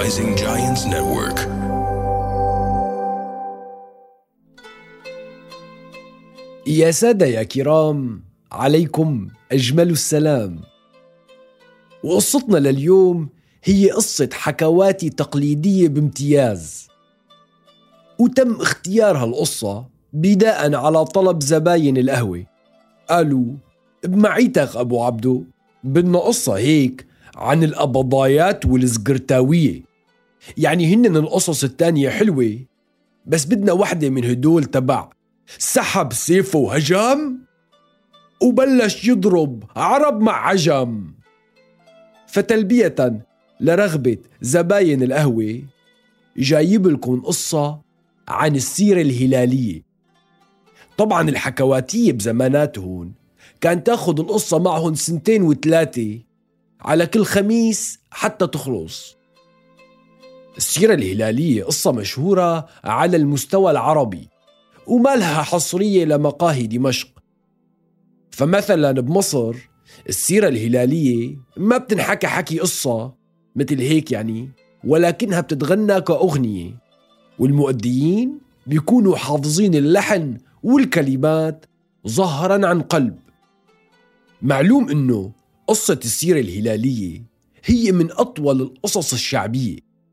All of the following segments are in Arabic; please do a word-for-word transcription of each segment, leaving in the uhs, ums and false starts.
Rising Giants Network. يا سادة يا كرام، عليكم أجمل السلام. وقصتنا لليوم هي قصة حكواتي تقليدية بامتياز، وتم اختيار هالقصة بداءً على طلب زباين القهوة. قالوا: بمعيتك أبو عبدو، بدنا قصة هيك عن القبضايات والزقرتاوية، يعني هنن القصص التانية حلوة بس بدنا وحدة من هدول تبع سحب سيفه وهجم وبلش يضرب عرب مع عجم. فتلبية لرغبة زباين القهوة جايب لكم قصة عن السيرة الهلالية. طبعا الحكواتية بزماناتهم كان تاخد القصة معهم سنتين وثلاثة على كل خميس حتى تخلص. السيرة الهلالية قصة مشهورة على المستوى العربي وما لها حصرية لمقاهي دمشق. فمثلا بمصر السيرة الهلالية ما بتنحكى حكي قصة مثل هيك يعني، ولكنها بتتغنى كأغنية، والمؤديين بيكونوا حافظين اللحن والكلمات ظهرا عن قلب. معلوم انه قصة السيرة الهلالية هي من أطول القصص الشعبية،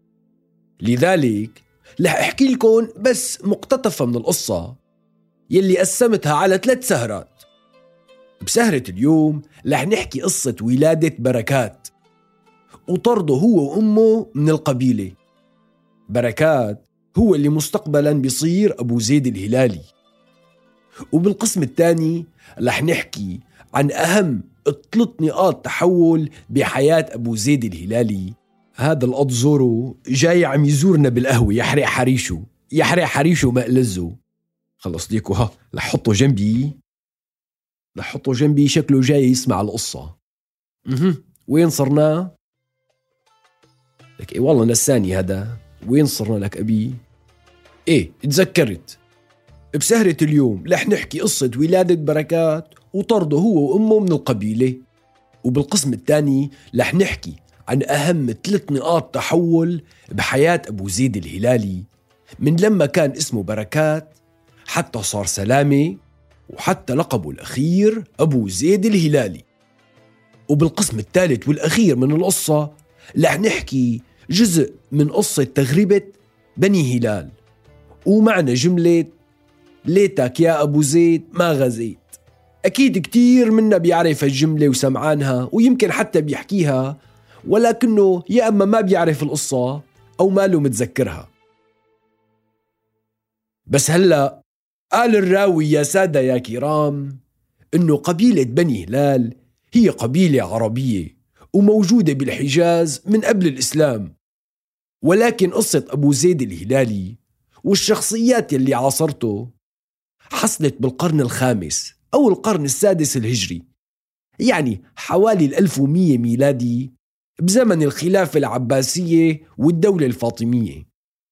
لذلك رح أحكي لكم بس مقتطفة من القصة يلي قسمتها على ثلاث سهرات. بسهرة اليوم رح نحكي قصة ولادة بركات وطرده هو وأمه من القبيلة. بركات هو اللي مستقبلا بيصير أبو زيد الهلالي. وبالقسم الثاني رح نحكي عن أهم ثلاث نقاط تحول بحياة أبو زيد الهلالي. هذا القط زورو جاي عم يزورنا بالقهوة، يحرق حريشه يحرق حريشه مقلزه. خلص ديكو، ها لحطه جنبي لحطه جنبي شكله جاي يسمع القصة. اها وين صرنا؟ لك ايه والله نساني هذا. وين صرنا لك أبي؟ ايه تذكرت. بسهرة اليوم رح نحكي قصة ولادة بركات وطرده هو وأمه من القبيلة. وبالقسم الثاني رح نحكي عن أهم ثلاث نقاط تحول بحياة أبو زيد الهلالي من لما كان اسمه بركات حتى صار سلامة وحتى لقبه الأخير أبو زيد الهلالي. وبالقسم الثالث والأخير من القصة رح نحكي جزء من قصة تغربة بني هلال ومعنى جملة ليتك يا أبو زيد ما غزيت. أكيد كتير منا بيعرف الجملة وسمعانها ويمكن حتى بيحكيها، ولكنه يا أما ما بيعرف القصة أو ماله متذكرها. بس هلأ قال الراوي يا سادة يا كرام إنه قبيلة بني هلال هي قبيلة عربية وموجودة بالحجاز من قبل الإسلام، ولكن قصة أبو زيد الهلالي والشخصيات اللي عاصرته حصلت بالقرن الخامس أو القرن السادس الهجري، يعني حوالي الألف ومية ميلادي، بزمن الخلافة العباسية والدولة الفاطمية.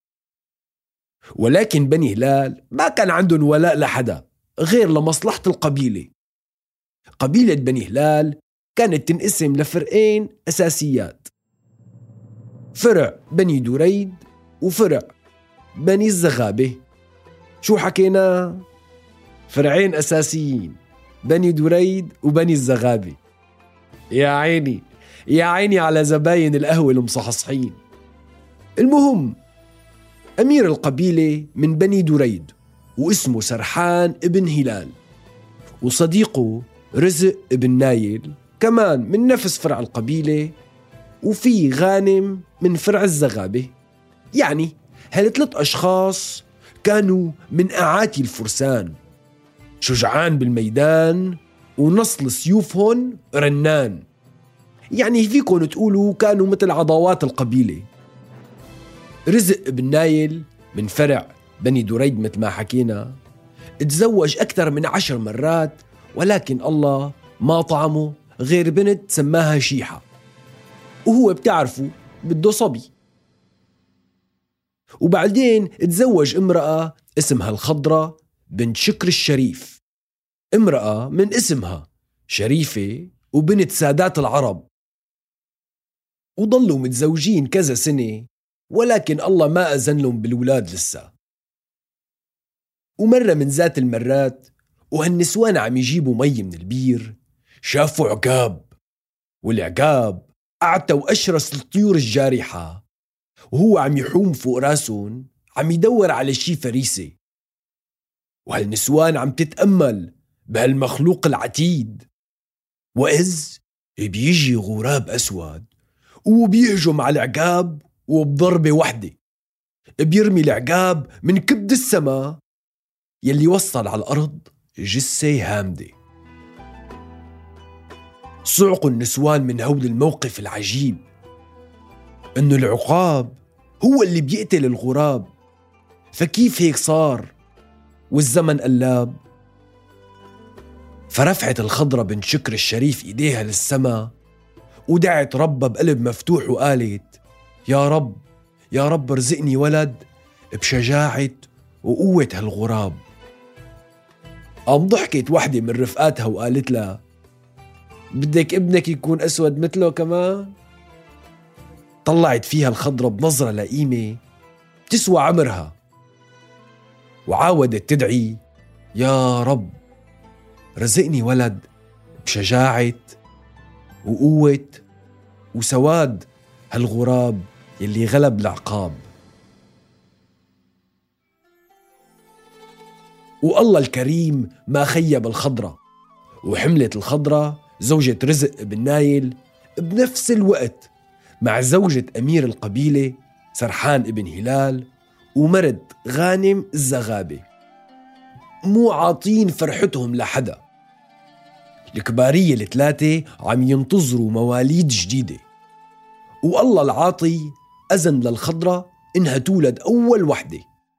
ولكن بني هلال ما كان عندهم ولاء لحدا غير لمصلحة القبيلة. قبيلة بني هلال كانت تنقسم لفرقين أساسيات: فرع بني دريد وفرع بني الزغابة. شو حكينا؟ فرعين أساسيين، بني دريد وبني الزغابة. يا عيني يا عيني على زباين القهوة المصحصحين. المهم، أمير القبيلة من بني دريد واسمه سرحان ابن هلال، وصديقه رزق ابن نايل كمان من نفس فرع القبيلة، وفي غانم من فرع الزغابة. يعني هالثلاث أشخاص كانوا من أعاتي الفرسان، شجعان بالميدان ونصل سيوفهم رنان. يعني فيكن تقولوا كانوا مثل عضوات القبيلة. رزق بن نايل من فرع بني دريد مثل ما حكينا تزوج أكثر من عشر مرات، ولكن الله ما طعمه غير بنت سماها شيحة، وهو بتعرفوا بده صبي. وبعدين تزوج امرأة اسمها الخضرة بنت شكر الشريف، امرأة من اسمها شريفة وبنت سادات العرب. وضلوا متزوجين كذا سنة ولكن الله ما أذن لهم بالولاد لسه. ومرة من ذات المرات وهالنسوان عم يجيبوا مي من البير شافوا عقاب، والعقاب أعتى وأشرس الطيور الجارحة، وهو عم يحوم فوق راسهم عم يدور على شي فريسة. وهالنسوان عم تتأمل بهالمخلوق العتيد، وإذ بيجي غراب أسود وبيهجم على العقاب، وبضربة وحدة بيرمي العقاب من كبد السماء يلي وصل على الأرض جثة هامدة. صعقوا النسوان من هول الموقف العجيب، إنه العقاب هو اللي بيقتل الغراب، فكيف هيك صار والزمن قلاب؟ فرفعت الخضرة بنت شكر الشريف إيديها للسما ودعت ربها بقلب مفتوح وقالت: يا رب يا رب ارزقني ولد بشجاعة وقوة هالغراب. قام ضحكت وحدة من رفقاتها وقالت لها: بدك ابنك يكون أسود مثله كمان؟ طلعت فيها الخضرة بنظرة لئيمة تسوى عمرها، وعاودت تدعي: يا رب رزقني ولد بشجاعة وقوة وسواد هالغراب يلي غلب العقاب. والله الكريم ما خيب الخضرة، وحملت الخضرة زوجة رزق بن نايل بنفس الوقت مع زوجة أمير القبيلة سرحان ابن هلال ومرد غانم الزغابة، مو عاطين فرحتهم لحدا. الكبارية الثلاثة عم ينتظروا مواليد جديدة، والله العاطي أذن للخضرة إنها تولد أول وحدة.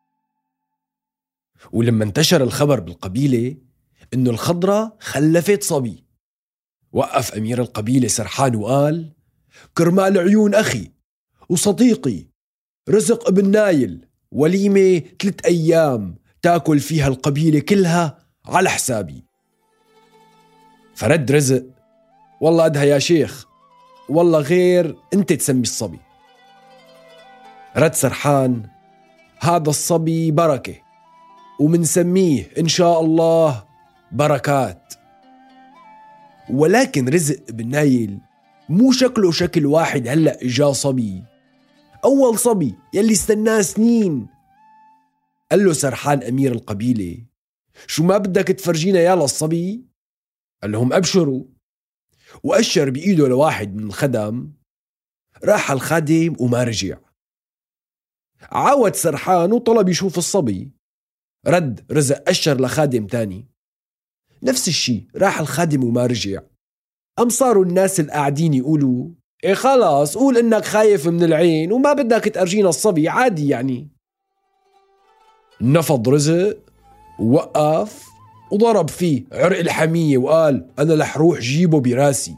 ولما انتشر الخبر بالقبيلة إنه الخضرة خلفت صبي، وقف أمير القبيلة سرحان وقال: كرمال عيون أخي وصديقي رزق ابن نايل وليمة ثلاث أيام تاكل فيها القبيلة كلها على حسابي. فرد رزق: والله أدها يا شيخ، والله غير أنت تسمي الصبي. رد سرحان: هذا الصبي بركة ومنسميه إن شاء الله بركات. ولكن رزق بن نايل مو شكله شكل واحد هلأ إجا صبي، أول صبي يلي استناه سنين. قال له سرحان أمير القبيلة: شو ما بدك تفرجينا يالا الصبي؟ قال لهم: أبشروا. وأشر بإيده لواحد من الخدم، راح الخادم وما رجع. عاود سرحان وطلب يشوف الصبي، رد رزق أشر لخادم تاني، نفس الشي، راح الخادم وما رجع. أم صاروا الناس القاعدين يقولوا: إيه خلاص قول إنك خايف من العين وما بدك تأرجينا الصبي، عادي يعني. نفض رزق ووقف وضرب فيه عرق الحمية وقال: أنا رح روح جيبه براسي.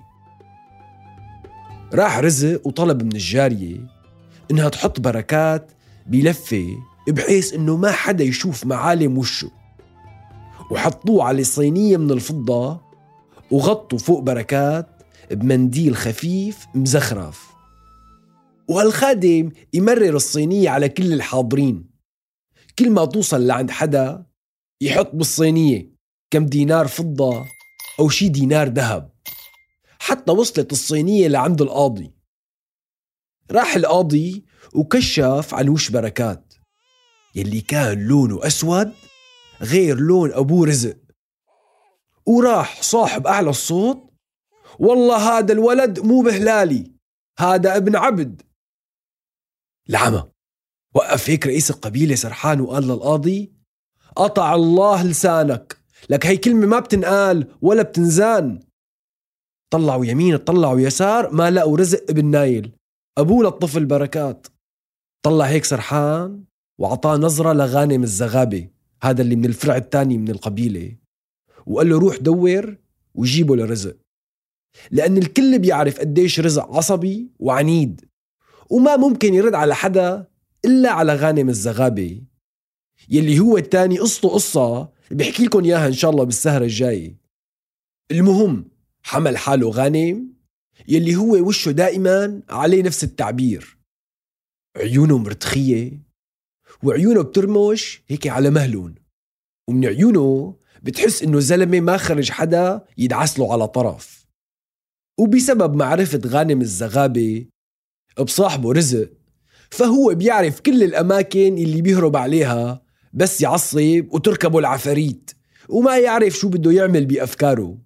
راح رزق وطلب من الجارية إنها تحط بركات بلفة بحيث إنه ما حدا يشوف معالم وشه، وحطوه على صينية من الفضة وغطوا فوق بركات بمنديل خفيف مزخرف. وهالخادم يمرر الصينية على كل الحاضرين، كل ما توصل لعند حدا يحط بالصينية كم دينار فضة أو شي دينار ذهب، حتى وصلت الصينية لعند القاضي. راح القاضي وكشف عن وش بركات يلي كان لونه أسود غير لون أبوه رزق، وراح صاحب أعلى الصوت: والله هذا الولد مو بهلالي، هذا ابن عبد. العمى وقف هيك رئيس القبيلة سرحان وقال للقاضي: قطع الله لسانك، لك هي كلمة ما بتنقال ولا بتنزان. طلعوا يمين طلعوا يسار ما لقوا رزق ابن نايل أبوه للطفل بركات. طلع هيك سرحان وعطاه نظرة لغانم الزغابة، هذا اللي من الفرع الثاني من القبيلة، وقال له: روح دور وجيبه لرزق، لأن الكل بيعرف قديش رزق عصبي وعنيد وما ممكن يرد على حدا إلا على غانم الزغابة، يلي هو الثاني قصته قصة بيحكي لكم إياها إن شاء الله بالسهرة الجاية. المهم حمل حاله غانم يلي هو وشه دائما عليه نفس التعبير، عيونه مرتخية وعيونه بترمش هيك على مهلون، ومن عيونه بتحس إنه زلمة ما خرج حدا يدعسله على طرف. وبسبب معرفة غانم الزغابة بصاحبه رزق، فهو بيعرف كل الأماكن اللي بيهرب عليها بس يعصب وتركبه العفاريت وما يعرف شو بده يعمل بأفكاره.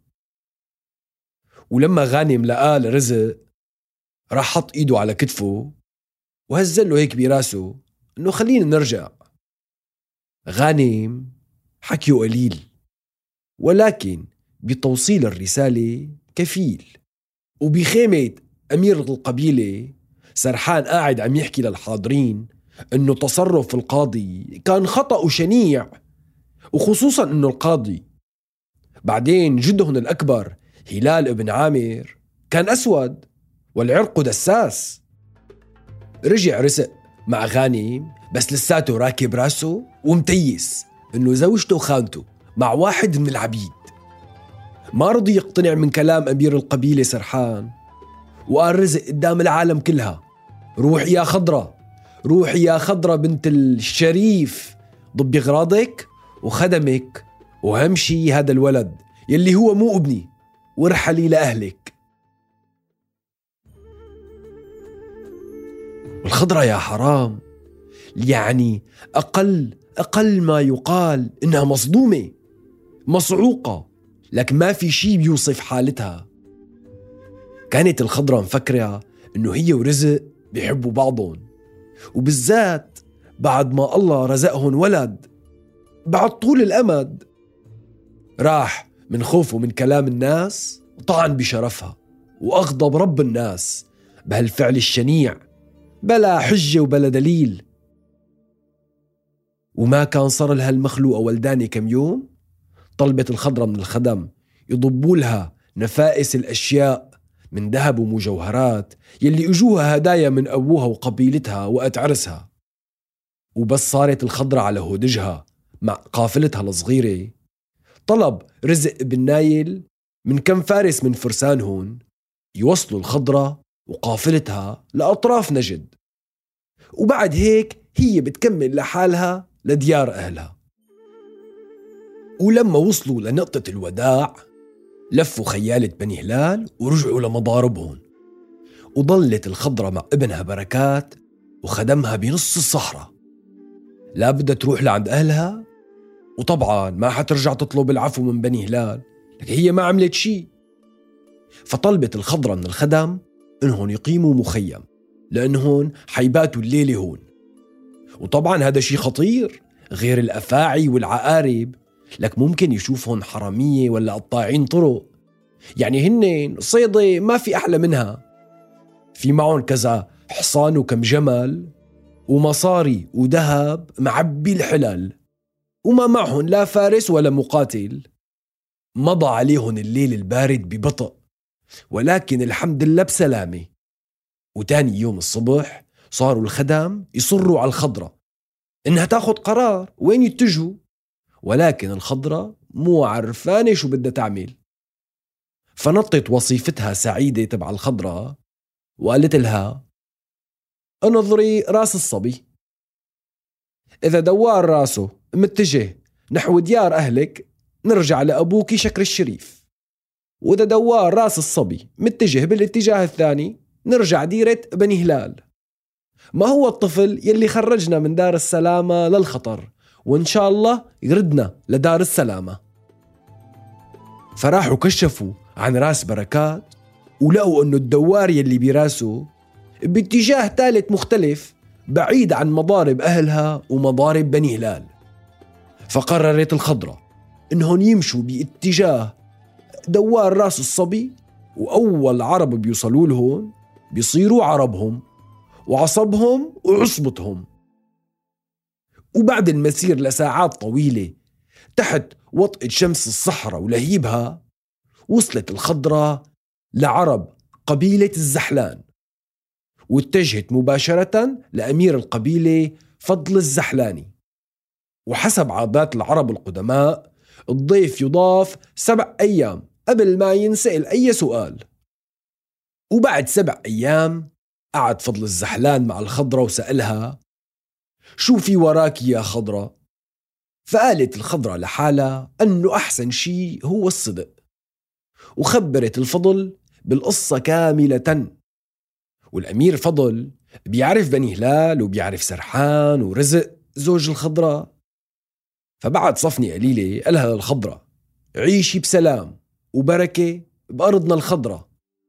ولما غانم لقاه لرزق راح حط إيده على كتفه وهزله هيك براسه إنه خلينا نرجع. غانم حكيه قليل ولكن بتوصيل الرسالة كفيل. وبخيمة أمير القبيلة سرحان قاعد عم يحكي للحاضرين إنه تصرف القاضي كان خطأ شنيع، وخصوصا إنه القاضي بعدين جدهن الأكبر هلال ابن عامر كان أسود والعرق دساس. رجع رزق مع غانم بس لساته راكب راسه ومتيس إنه زوجته خانته مع واحد من العبيد. ما رضي يقتنع من كلام أمير القبيلة سرحان، وقال رزق قدام العالم كلها: روحي يا خضرة، روحي يا خضرة بنت الشريف، ضبي غراضك وخدمك وهمشي هذا الولد يلي هو مو ابني وارحلي لأهلك. والخضرة يا حرام يعني أقل أقل ما يقال إنها مصدومة مصعوقة، لكن ما في شي بيوصف حالتها. كانت الخضرة مفكرة إنه هي ورزق بيحبوا بعضهم، وبالذات بعد ما الله رزقهم ولد بعد طول الأمد. راح من خوفه من كلام الناس طعن بشرفها وأغضب رب الناس بهالفعل الشنيع بلا حجة وبلا دليل. وما كان صار لها المخلوقة ولداني كم يوم، طلبت الخضرة من الخدم يضبوا لها نفائس الأشياء من ذهب ومجوهرات يلي اجوها هدايا من أبوها وقبيلتها وقت عرسها. وبس صارت الخضرة على هودجها مع قافلتها الصغيرة، طلب رزق بن نايل من كم فارس من فرسانهن يوصلوا الخضرة وقافلتها لأطراف نجد، وبعد هيك هي بتكمل لحالها لديار أهلها. ولما وصلوا لنقطة الوداع لفوا خيالة بني هلال ورجعوا لمضاربهم، وضلت الخضرة مع ابنها بركات وخدمها بنص الصحراء، لا بدها تروح لعند أهلها وطبعا ما حترجع تطلب العفو من بني هلال، لكن هي ما عملت شي. فطلبت الخضرة من الخدم إنهم يقيموا مخيم لأنهم حيباتوا الليلة هون. وطبعا هذا شي خطير غير الأفاعي والعقارب، لك ممكن يشوفهم حرامية ولا قطاعين طرق، يعني هن صيدة ما في أحلى منها. في معهم كذا حصان وكم جمل ومصاري وذهب معبي الحلال، وما معهم لا فارس ولا مقاتل. مضى عليهم الليل البارد ببطء ولكن الحمد لله بسلامة. وتاني يوم الصبح صاروا الخدم يصروا على الخضرة إنها تاخد قرار وين يتجهوا، ولكن الخضرة مو عرفانة شو بدها تعمل. فنطت وصيفتها سعيدة تبع الخضرة وقالت لها: انظري راس الصبي، إذا دوار راسه متجه نحو ديار أهلك نرجع لأبوك شكر الشريف، وإذا دوار راس الصبي متجه بالاتجاه الثاني نرجع ديرة بني هلال. ما هو الطفل يلي خرجنا من دار السلامة للخطر، وإن شاء الله يردنا لدار السلامة. فراحوا كشفوا عن راس بركات ولقوا أنه الدوار يلي براسه باتجاه ثالث مختلف بعيد عن مضارب أهلها ومضارب بني هلال. فقررت الخضرة إنهم يمشوا باتجاه دوار راس الصبي، وأول عرب بيوصلوا لهم بيصيروا عربهم وعصبهم وعصبتهم. وبعد المسير لساعات طويلة تحت وطئة شمس الصحراء ولهيبها، وصلت الخضرة لعرب قبيلة الزحلان، واتجهت مباشرة لأمير القبيلة فضل الزحلاني. وحسب عادات العرب القدماء الضيف يضاف سبع أيام قبل ما ينسأل أي سؤال. وبعد سبع أيام قعد فضل الزحلان مع الخضرة وسألها: شو في وراك يا خضرة؟ فقالت الخضرة لحالها أنه أحسن شي هو الصدق، وخبرت الفضل بالقصة كاملة. والأمير فضل بيعرف بني هلال وبيعرف سرحان ورزق زوج الخضرة، فبعد صفني قليلة قالها للخضرة: عيشي بسلام وبركة بأرضنا الخضرة.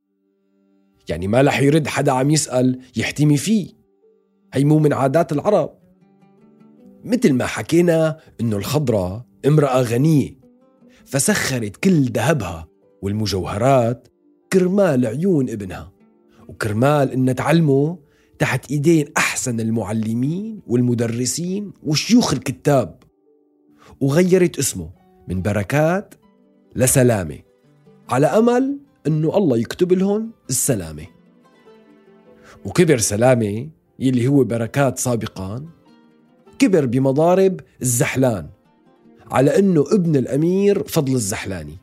يعني ما رح يرد حدا عم يسأل يحتمي فيه، هي مو من عادات العرب. مثل ما حكينا إنه الخضرة امرأة غنية، فسخرت كل ذهبها والمجوهرات كرمال عيون ابنها، وكرمال إن تعلمه تحت إيدين أحسن المعلمين والمدرسين والشيوخ الكتاب. وغيرت اسمه من بركات لسلامة، على أمل إنه الله يكتب لهم السلامة. وكبر سلامة يلي هو بركات سابقاً، كبر بمضارب الزحلان على إنه ابن الأمير فضل الزحلاني.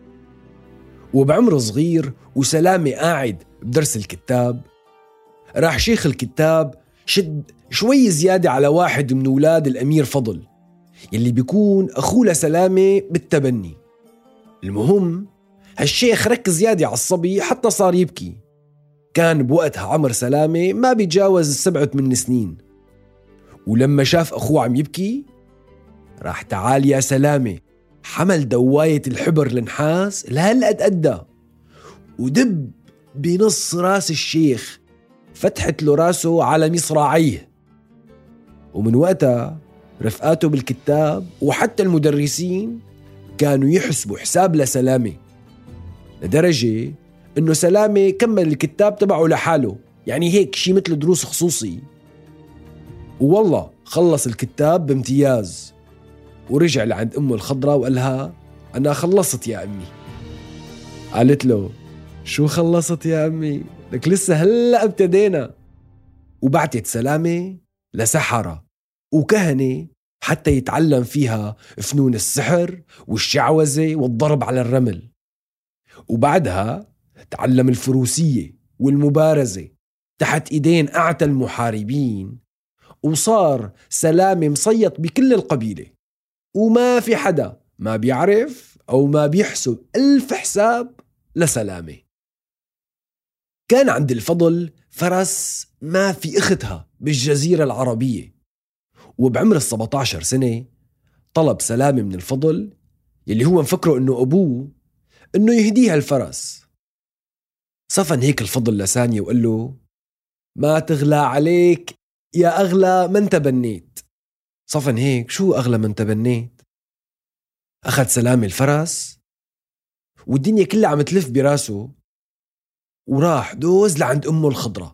وبعمر صغير وسلامة قاعد بدرس الكتاب، راح شيخ الكتاب شد شوي زيادة على واحد من أولاد الأمير فضل يلي بيكون أخوه لسلامة بالتبني. المهم هالشيخ ركز زيادة على الصبي حتى صار يبكي. كان بوقتها عمر سلامة ما بيتجاوز السبعة من سنين، ولما شاف أخوه عم يبكي راح تعال يا سلامة، حمل دواية الحبر النحاس لهالقد قدها ودب بنص راس الشيخ، فتحت له راسه على مصراعيه. ومن وقتها رفقاته بالكتاب وحتى المدرسين كانوا يحسبوا حساب لسلامة، لدرجة إنه سلامة كمل الكتاب تبعه لحاله، يعني هيك شي مثل دروس خصوصي. والله خلص الكتاب بامتياز، ورجع لعند أمه الخضرة وقالها: أنا خلصت يا أمي. قالت له: شو خلصت يا أمي؟ لك لسه هلأ ابتدينا. وبعتت سلامة لسحرة وكهنة حتى يتعلم فيها فنون السحر والشعوذة والضرب على الرمل. وبعدها تعلم الفروسية والمبارزة تحت إيدين أعتى المحاربين، وصار سلامة مصيط بكل القبيلة، وما في حدا ما بيعرف أو ما بيحسب ألف حساب لسلامة. كان عند الفضل فرس ما في إختها بالجزيرة العربية، وبعمر السبعة عشر سنة طلب سلامة من الفضل يلي هو مفكره إنه أبوه إنه يهديها الفرس. صفن هيك الفضل لسانية وقال له: ما تغلى عليك يا أغلى من تبنيت. صفن هيك: شو أغلى من تبنيت؟ أخذ سلامة الفرس والدنيا كلها عم تلف براسه، وراح دوز لعند أمه الخضرة.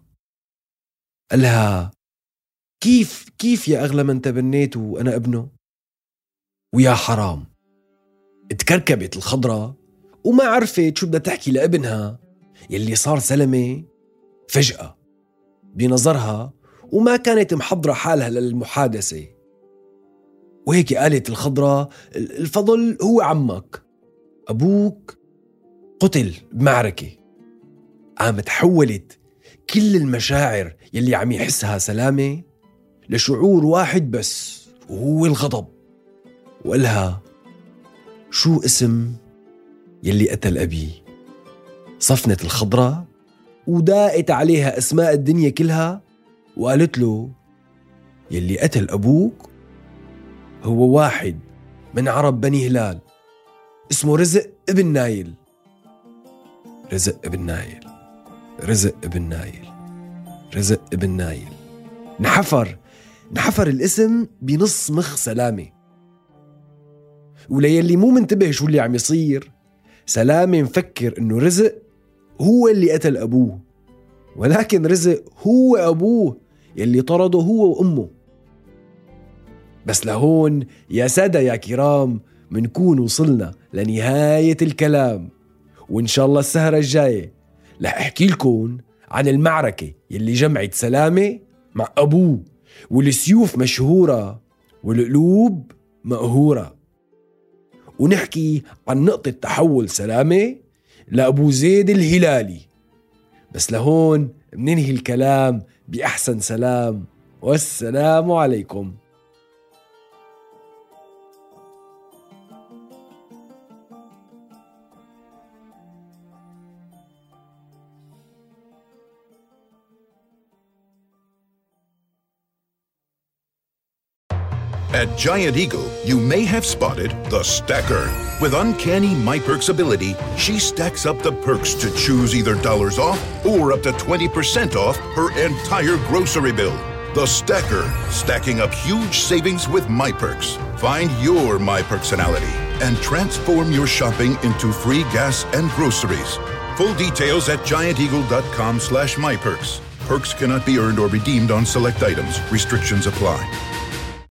قالها: كيف كيف يا أغلى من تبنيت وأنا ابنه؟ ويا حرام، اتكركبت الخضرة وما عرفت شو بدها تحكي لابنها يلي صار سلمة فجأة بنظرها، وما كانت محضرة حالها للمحادثة. وهيك قالت الخضرة: الفضل هو عمك، أبوك قتل بمعركة. قامت تحولت كل المشاعر يلي عم يحسها سلامة لشعور واحد بس، وهو الغضب. وقالها: شو اسم يلي قتل أبي؟ صفنت الخضرة وداقت عليها أسماء الدنيا كلها وقالت له: يلي قتل أبوك هو واحد من عرب بني هلال اسمه رزق ابن نايل. رزق ابن نايل، رزق ابن نايل، رزق ابن نايل. نحفر نحفر الاسم بنص مخ سلامة. وليلي مو منتبه شو اللي عم يصير، سلامة مفكر انه رزق هو اللي قتل أبوه، ولكن رزق هو أبوه يلي طرده هو وأمه. بس لهون يا سادة يا كرام منكون وصلنا لنهاية الكلام، وإن شاء الله السهرة الجاية رح أحكي لكم عن المعركة يلي جمعت سلامة مع أبوه، والسيوف مشهورة والقلوب مقهورة، ونحكي عن نقطة تحول سلامة لأبو زيد الهلالي. بس لهون مننهي الكلام بأحسن سلام، والسلام عليكم. At Giant Eagle, you may have spotted the Stacker. With uncanny MyPerks ability, she stacks up the perks to choose either dollars off or up to twenty percent off her entire grocery bill. The Stacker, stacking up huge savings with MyPerks. Find your MyPerksonality and transform your shopping into free gas and groceries. Full details at gianteagle.com slash MyPerks. Perks cannot be earned or redeemed on select items. Restrictions apply.